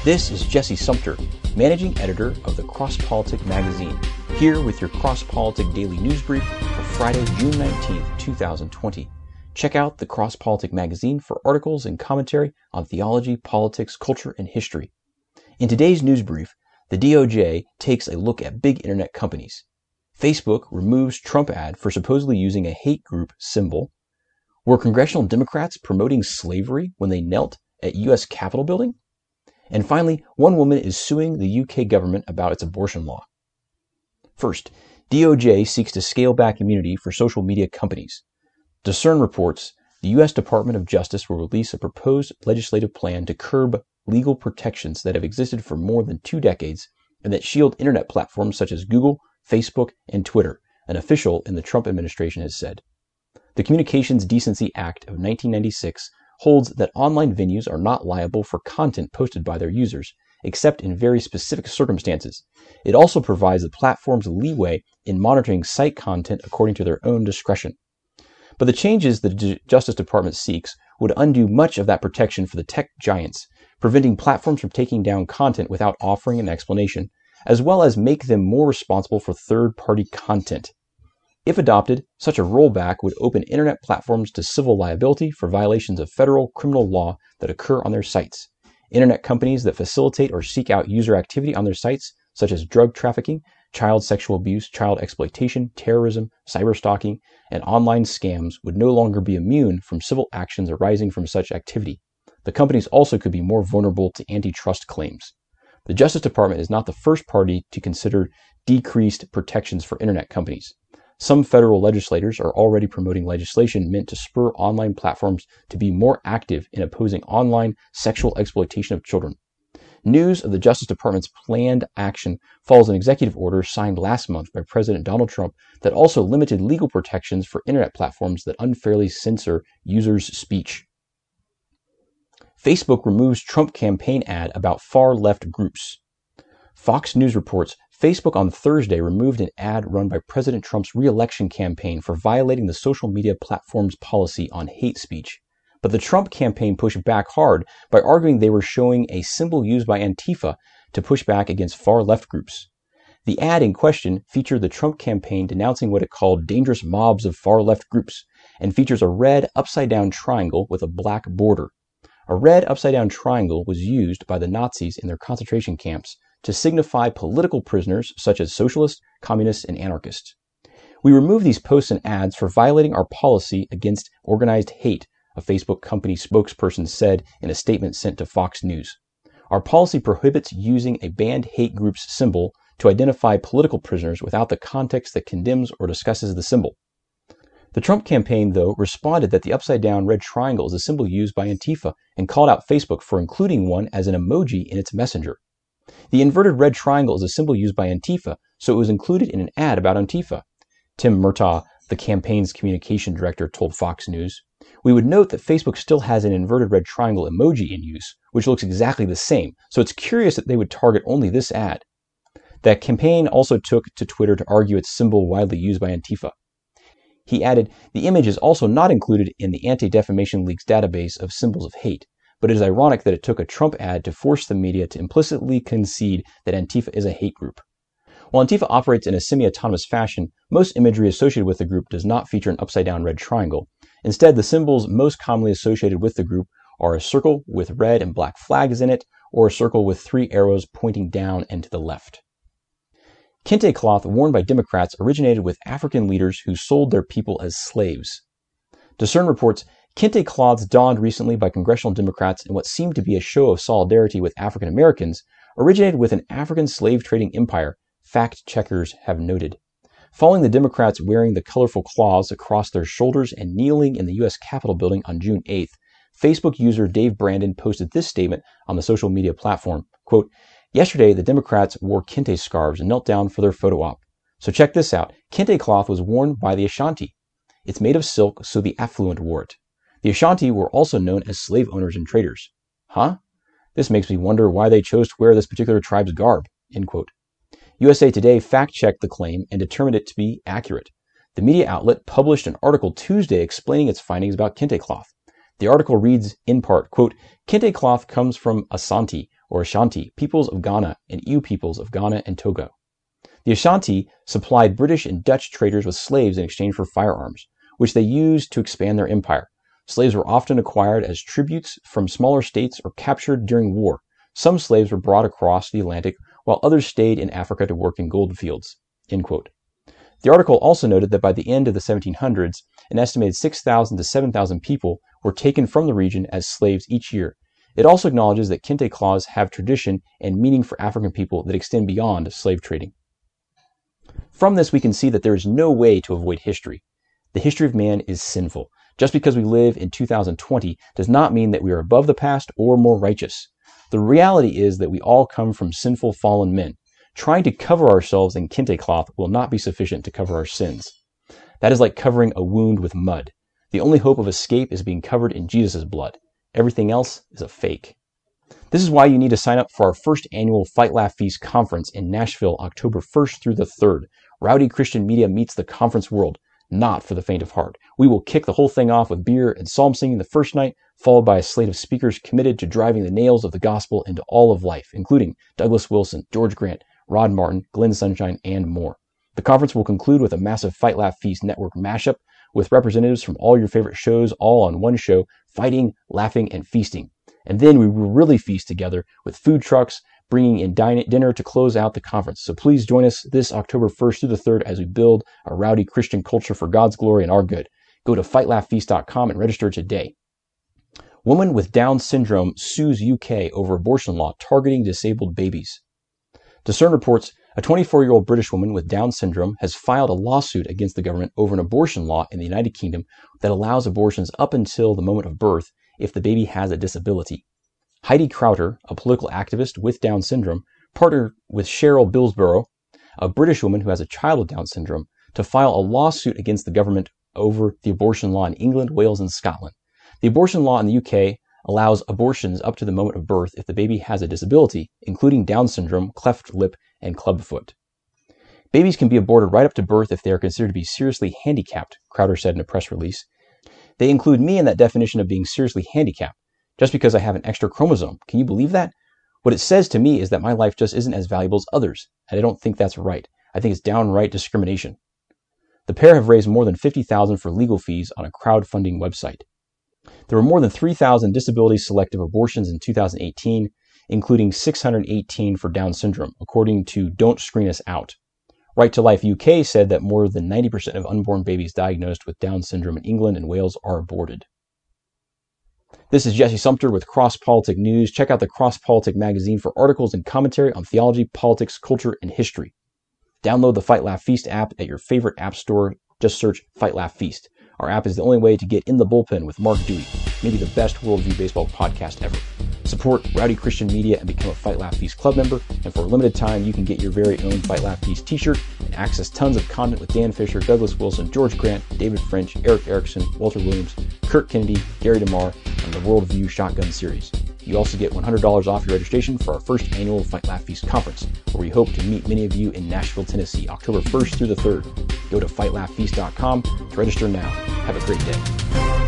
This is Jesse Sumter, Managing Editor of the CrossPolitic magazine, here with your CrossPolitic Daily News Brief for Friday, June 19th, 2020. Check out the CrossPolitic magazine for articles and commentary on theology, politics, culture, and history. In today's news brief, the DOJ takes a look at big internet companies. Facebook removes Trump ad for supposedly using a hate group symbol. Were congressional Democrats promoting slavery when they knelt at U.S. Capitol building? And finally, one woman is suing the UK government about its abortion law. First, DOJ seeks to scale back immunity for social media companies. Discern reports the U.S. Department of Justice will release a proposed legislative plan to curb legal protections that have existed for more than 2 decades and that shield internet platforms such as Google, Facebook, and Twitter, an official in the Trump administration has said. The Communications Decency Act of 1996 holds that online venues are not liable for content posted by their users, except in very specific circumstances. It also provides the platforms leeway in monitoring site content according to their own discretion. But the changes the Justice Department seeks would undo much of that protection for the tech giants, preventing platforms from taking down content without offering an explanation, as well as make them more responsible for third-party content. If adopted, such a rollback would open internet platforms to civil liability for violations of federal criminal law that occur on their sites. Internet companies that facilitate or seek out user activity on their sites, such as drug trafficking, child sexual abuse, child exploitation, terrorism, cyberstalking, and online scams would no longer be immune from civil actions arising from such activity. The companies also could be more vulnerable to antitrust claims. The Justice Department is not the first party to consider decreased protections for internet companies. Some federal legislators are already promoting legislation meant to spur online platforms to be more active in opposing online sexual exploitation of children. News of the Justice Department's planned action follows an executive order signed last month by President Donald Trump that also limited legal protections for internet platforms that unfairly censor users' speech. Facebook removes Trump campaign ad about far-left groups. Fox News reports Facebook on Thursday removed an ad run by President Trump's re-election campaign for violating the social media platform's policy on hate speech. But the Trump campaign pushed back hard by arguing they were showing a symbol used by Antifa to push back against far-left groups. The ad in question featured the Trump campaign denouncing what it called dangerous mobs of far-left groups and features a red upside-down triangle with a black border. A red upside-down triangle was used by the Nazis in their concentration camps to signify political prisoners such as socialists, communists, and anarchists. We remove these posts and ads for violating our policy against organized hate, a Facebook company spokesperson said in a statement sent to Fox News. Our policy prohibits using a banned hate group's symbol to identify political prisoners without the context that condemns or discusses the symbol. The Trump campaign, though, responded that the upside-down red triangle is a symbol used by Antifa and called out Facebook for including one as an emoji in its messenger. The inverted red triangle is a symbol used by Antifa, so it was included in an ad about Antifa. Tim Murtaugh, the campaign's communication director, told Fox News. We would note that Facebook still has an inverted red triangle emoji in use, which looks exactly the same, so it's curious that they would target only this ad. That campaign also took to Twitter to argue its symbol widely used by Antifa. He added, the image is also not included in the Anti-Defamation League's database of symbols of hate, but it is ironic that it took a Trump ad to force the media to implicitly concede that Antifa is a hate group. While Antifa operates in a semi-autonomous fashion, most imagery associated with the group does not feature an upside-down red triangle. Instead, the symbols most commonly associated with the group are a circle with red and black flags in it, or a circle with 3 arrows pointing down and to the left. Kente cloth worn by Democrats originated with African leaders who sold their people as slaves. Discern reports Kente cloths donned recently by congressional Democrats in what seemed to be a show of solidarity with African Americans originated with an African slave trading empire, fact checkers have noted. Following the Democrats wearing the colorful cloths across their shoulders and kneeling in the U.S. Capitol building on June 8th, Facebook user Dave Brandon posted this statement on the social media platform, quote, yesterday the Democrats wore Kente scarves and knelt down for their photo op. So check this out. Kente cloth was worn by the Ashanti. It's made of silk, so the affluent wore it. The Ashanti were also known as slave owners and traders. Huh? This makes me wonder why they chose to wear this particular tribe's garb, end quote. USA Today fact-checked the claim and determined it to be accurate. The media outlet published an article Tuesday explaining its findings about Kente cloth. The article reads, in part, quote, Kente cloth comes from Asante, or Ashanti, peoples of Ghana, and Ewe peoples of Ghana and Togo. The Ashanti supplied British and Dutch traders with slaves in exchange for firearms, which they used to expand their empire. Slaves were often acquired as tributes from smaller states or captured during war. Some slaves were brought across the Atlantic, while others stayed in Africa to work in gold fields." End quote. The article also noted that by the end of the 1700s, an estimated 6,000 to 7,000 people were taken from the region as slaves each year. It also acknowledges that kente claws have tradition and meaning for African people that extend beyond slave trading. From this, we can see that there is no way to avoid history. The history of man is sinful. Just because we live in 2020 does not mean that we are above the past or more righteous. The reality is that we all come from sinful, fallen men. Trying to cover ourselves in kente cloth will not be sufficient to cover our sins. That is like covering a wound with mud. The only hope of escape is being covered in Jesus' blood. Everything else is a fake. This is why you need to sign up for our first annual Fight, Laugh, Feast conference in Nashville, October 1st through the 3rd. Rowdy Christian Media meets the conference world. Not for the faint of heart. We will kick the whole thing off with beer and psalm singing the first night, followed by a slate of speakers committed to driving the nails of the gospel into all of life, including Douglas Wilson, George Grant, Rod Martin, Glenn Sunshine, and more. The conference will conclude with a massive Fight, Laugh, Feast network mashup with representatives from all your favorite shows all on one show, fighting, laughing, and feasting. And then we will really feast together with food trucks, bringing in dinner to close out the conference. So please join us this October 1st through the 3rd as we build a rowdy Christian culture for God's glory and our good. Go to fightlaughfeast.com and register today. Woman with Down syndrome sues UK over abortion law targeting disabled babies. Discern reports a 24-year-old British woman with Down syndrome has filed a lawsuit against the government over an abortion law in the United Kingdom that allows abortions up until the moment of birth if the baby has a disability. Heidi Crowder, a political activist with Down syndrome, partnered with Cheryl Billsborough, a British woman who has a child with Down syndrome, to file a lawsuit against the government over the abortion law in England, Wales, and Scotland. The abortion law in the UK allows abortions up to the moment of birth if the baby has a disability, including Down syndrome, cleft lip, and clubfoot. Babies can be aborted right up to birth if they are considered to be seriously handicapped, Crowder said in a press release. They include me in that definition of being seriously handicapped, just because I have an extra chromosome. Can you believe that? What it says to me is that my life just isn't as valuable as others, and I don't think that's right. I think it's downright discrimination. The pair have raised more than $50,000 for legal fees on a crowdfunding website. There were more than 3,000 disability-selective abortions in 2018, including 618 for Down syndrome, according to Don't Screen Us Out. Right to Life UK said that more than 90% of unborn babies diagnosed with Down syndrome in England and Wales are aborted. This is Jesse Sumter with Cross Politic News. Check out the Cross Politic magazine for articles and commentary on theology, politics, culture, and history. Download the Fight, Laugh, Feast app at your favorite app store. Just search Fight, Laugh, Feast. Our app is the only way to get in the bullpen with Mark Dewey, maybe the best Worldview Baseball podcast ever. Support Rowdy Christian Media and become a Fight, Laugh, Feast club member. And for a limited time, you can get your very own Fight, Laugh, Feast t-shirt and access tons of content with Dan Fisher, Douglas Wilson, George Grant, David French, Eric Erickson, Walter Williams, Kurt Kennedy, Gary DeMar, and the Worldview Shotgun series. You also get $100 off your registration for our first annual Fight, Laugh, Feast conference, where we hope to meet many of you in Nashville, Tennessee, October 1st through the 3rd. Go to fightlaughfeast.com to register now. Have a great day.